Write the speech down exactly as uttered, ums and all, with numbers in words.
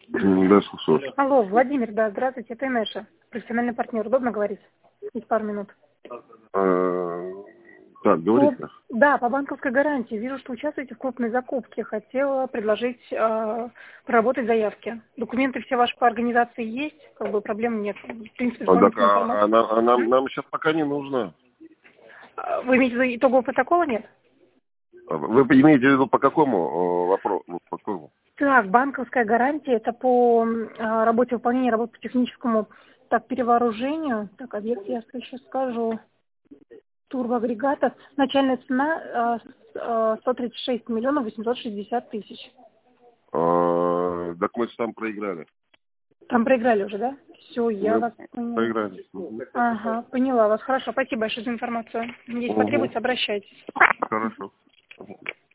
Да, слушаю. Алло, Владимир, да, здравствуйте, это Инеша, профессиональный партнер. Удобно говорить? Есть пару минут. А, так, говорите. По, да, по банковской гарантии. Вижу, что участвуете в крупной закупке. Хотела предложить э, проработать заявки. Документы все ваши по организации есть, как бы проблем нет. В принципе, А, так, дополнительная а, а информация. нам, а нам, нам сейчас пока не нужно. А, Вы имеете в виду итогового протокола нет? А Вы имеете в виду по какому вопросу? По какому? Так, банковская гарантия это по э, работе выполнения работ по техническому так, перевооружению. Так, объект я сейчас скажу. Турбоагрегатов. Начальная цена э, с- э, сто тридцать шесть миллионов восемьсот шестьдесят тысяч. А, так мы же там проиграли. Там проиграли уже, да? Все, я Мы вас поняла. проиграли. Угу. Ага, поняла вас. Хорошо, спасибо большое за информацию. Если Угу. потребуется, обращайтесь. Хорошо.